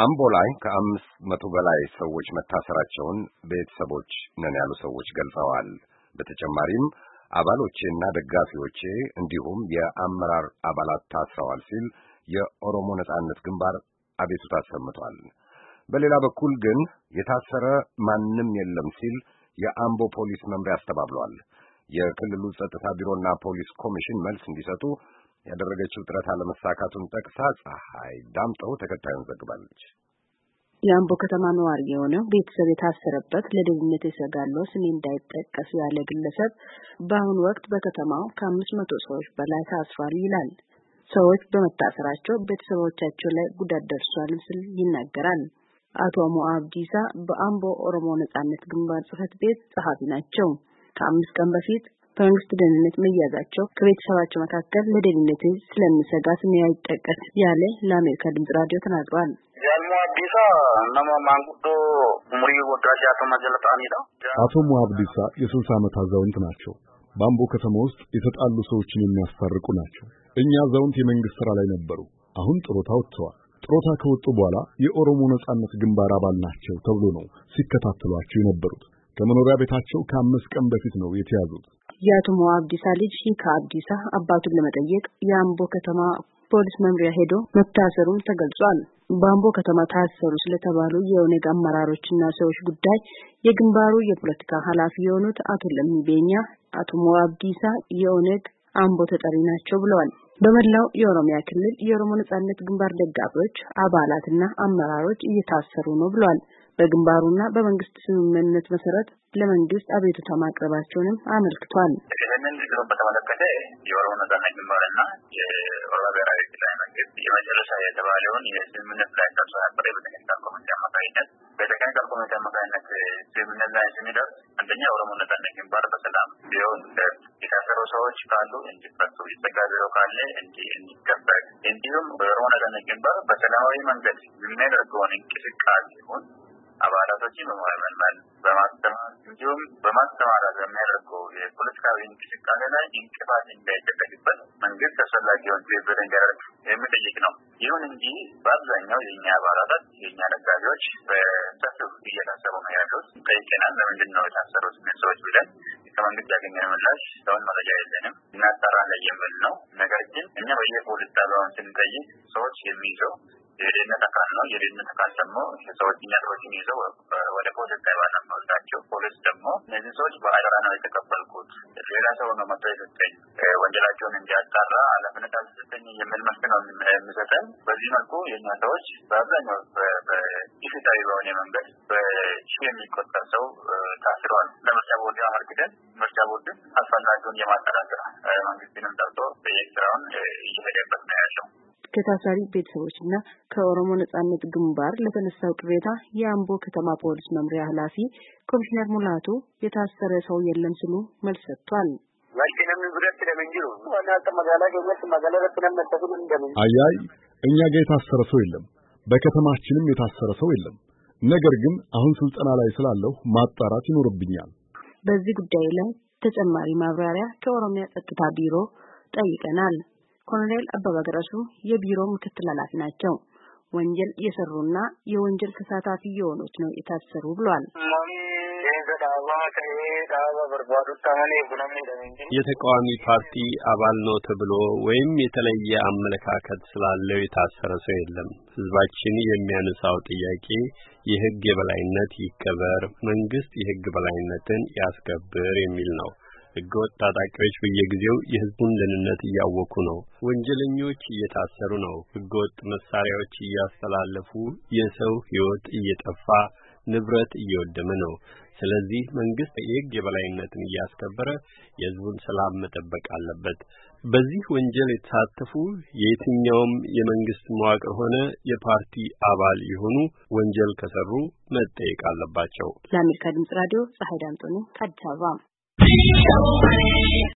አምቦ ላይ ከ500 በላይ ሰዎች መታሰራቸውን ቤተሰቦች ነን ያሉ ሰዎች ገልጸዋል። በተጨማሪም አባሎቼና ደጋፊዎቼ እንዲሁም የአመራር አባላት ታስረዋል ሲል የኦሮሞ ነጻነት ግንባር አቤቱታ አሰምቷል። በሌላ በኩል ግን የታሰረ ማንም የለም ሲል የአምቦ ፖሊስ መምሪያ አስተባብሏል። የክልሉ ጸጥታ ቢሮና ፖሊስ ኮሚሽን መልስ እንዲሰጡ ያደረገችው ጥረት አለመሳካቱን ጠቅሳ ፀሐይ ዳምጠው ተከታዩን ዘግባለች። የአምቦ ከተማ ነዋሪ የሆነው ቤተሰብ የታሰረበት ለደህንነት ይሰጋል ስሜ እንዳይጠቀስ ያለ ግለሰብ በአሁኑ ወቅት በከተማው ከ500 ሰዎች በላይ ታስረዋል ይላል። ሰዎች በመታሰራቸው ቤተሰቦቻቸው ላይ ጉዳት ደርሷል ሲል ይናገራል። አቶ ሙአብዲሳ በአምቦ ኦሮሞ ነጻነት ግንባር ጽሕፈት ቤት ጸሐፊ ናቸው። ከ5 ቀን በፊት በመንግስት ደህንነት መያዛቸው ከቤተሰባቸው መካከል ለደህንነት ስለሚሰጋ ስሜ አይጠቀስ ያለ ለአሜሪካ ድምጽ ራዲዮ ተናግሯል። አቶ ሙአብዲሳ የ60 ዓመት አዛውንት ናቸው። በአምቦ ከተማ ውስጥ የተጣሉ ሰዎችን የሚያስታርቁ ናቸው። እኛ አዛውንት የመንግስት ስራ ላይ ነበሩ። አሁን ጡረታ ወጥተዋል። ጡረታ ከወጡ በኋላ የኦሮሞ ነጻነት ግንባር አባል ናቸው ተብሎ ነው ሲከታተሏቸው የነበሩት። ከመኖሪያ ቤታቸው ከ5 ቀን በፊት ነው የተያዙት። የአቶ ሙአብዲሳ ልጅ ሂካ አብዲሳ አባቱን ለመጠየቅ የአምቦ ከተማ ፖሊስ መምሪያ ሄዶ መታሰሩን ተገልጿል። በአምቦ ከተማ ታሰሩ ስለተባሉ የኦነግ አመራሮችና ሰዎች ጉዳይ የግንባሩ የፖለቲካ ኃላፊ የሆኑት አቶ ለሚቤኛ አቶ ሙአብዲሳ የኦነግ አምቦ ተጠሪ ናቸው ብለዋል። በመላው የኦሮሚያ ክልል የኦሮሞ ነጻነት ግንባር ደጋፊዎች አባላትና አመራሮች እየታሰሩ ነው ብለዋል። በግንባሩና በመንግስት ስምምነት መሰረት ለመንግስት አቤቱታ ማቅረባቸውንም አመልክቷል። ይህንን ችግር በተመለከተ የኦሮሞ ነጻነት ግንባርና የኦሮሚያ ብሔራዊ ክልላዊ መንግስት የመጨረሻ የተባለውን የስምምነት ላይ ተሳትፎ በቴክኒካል ኮሚቴ አማካኝነት ስምምነት ላይ ስንደርስ አንደኛ የኦሮሞ ነጻነት ግንባር በሰላም ቢሆን የታሰሩ ሰዎች ካሉ እንዲፈቱ፣ የተዘጋ ቢሮ ካለ እንዲከፈት፣ እንዲሁም በኦሮሞ ነጻነት ግንባር በሰላማዊ መንገድ የሚያደርገውን እንቅስቃሴውን አባላቶችን በመመልመል በማስተማር እንዲሁም በማስተማራት የሚያደርገው የፖለቲካዊ እንቅስቃሴ ላይ እንቅፋት እንዳይደረግበት መንግስት አስፈላጊውን ትብብር እንዲያደርግ የሚጠይቅ ነው። ይሁን እንጂ በአብዛኛው የእኛ አባላት የእኛ ደጋፊዎች በሰፊው እየታሰሩ ነው ያሉት። ጠይቀናል። ለምንድን ነው የታሰሩት ሰዎች ብለን ከመንግስት ያገኘነው ምላሽ እስካሁን መረጃ የለንም፣ እናጣራለን የሚል ነው። ነገር ግን እኛ በየፖሊስ ጣቢያውን ስንጠይቅ ሰዎች የሚይዘው የደህንነት አካል ነው። የደህንነት አካል ደግሞ ሰዎችን ይዘው ወደ ፖሊስ ጣቢያ ነው የሚወስዳቸው። ፖሊስ ደግሞ እነዚህ ሰዎች በአደራ ነው የተቀበልኩት፣ ሌላ ሰው ነው መጥቶ የሰጠኝ፣ ወንጀላቸውን እንዲያጣራ ኃላፊነት አልተሰጠኝ የሚል መልስ ነው የሚሰጠን። በዚህ መልኩ የእኛ ሰዎች በአብዛኛው በኢፍትሐዊ በሆነ መንገድ በሺህ የሚቆጠር ሰው ታስረዋል። ለምርጫ ቦርድ አመልክተን ምርጫ ቦርድ አስፈላጊውን የማጣራት መንግስትንም ጠርቶ በየስራውን እየሄደበት ነው ያለው። ከታሳሪ ቤተሰቦችና ከኦሮሞ ነጻነት ግንባር ለተነሳው ቅሬታ የአምቦ ከተማ ፖሊስ መምሪያ ኃላፊ ኮሚሽነር ሙላቱ የታሰረ ሰው የለም ሲሉ መልስ ሰጥቷል። አያይ እኛ ጋር የታሰረ ሰው የለም፣ በከተማችንም የታሰረ ሰው የለም። ነገር ግን አሁን ስልጠና ላይ ስላለው ማጣራት ይኖርብኛል። በዚህ ጉዳይ ላይ ተጨማሪ ማብራሪያ ከኦሮሚያ ጸጥታ ቢሮ ጠይቀናል። ኮሎኔል አበባ ገረሱ የቢሮ ምክትል ኃላፊ ናቸው። ወንጀል የሰሩና የወንጀል ተሳታፊ የሆኑት ነው የታሰሩ ብለዋል። የተቃዋሚ ፓርቲ አባል ነው ተብሎ ወይም የተለየ አመለካከት ስላለው የታሰረ ሰው የለም። ህዝባችን የሚያነሳው ጥያቄ የህግ የበላይነት ይከበር፣ መንግስት የህግ በላይነትን ያስከብር የሚል ነው። ህገወጥ ታጣቂዎች በየጊዜው የህዝቡን ደህንነት እያወኩ ነው። ወንጀለኞች እየታሰሩ ነው። ህገወጥ መሳሪያዎች እያስተላለፉ የሰው ህይወት እየጠፋ ንብረት እየወደመ ነው። ስለዚህ መንግስት የህግ የበላይነትን እያስከበረ የህዝቡን ሰላም መጠበቅ አለበት። በዚህ ወንጀል የተሳተፉ የትኛውም የመንግስት መዋቅር ሆነ የፓርቲ አባል የሆኑ ወንጀል ከሰሩ መጠየቅ አለባቸው። ለአሜሪካ ድምጽ ራዲዮ ፀሐይ ዳምጦ ነኝ ከአዲስ አበባ።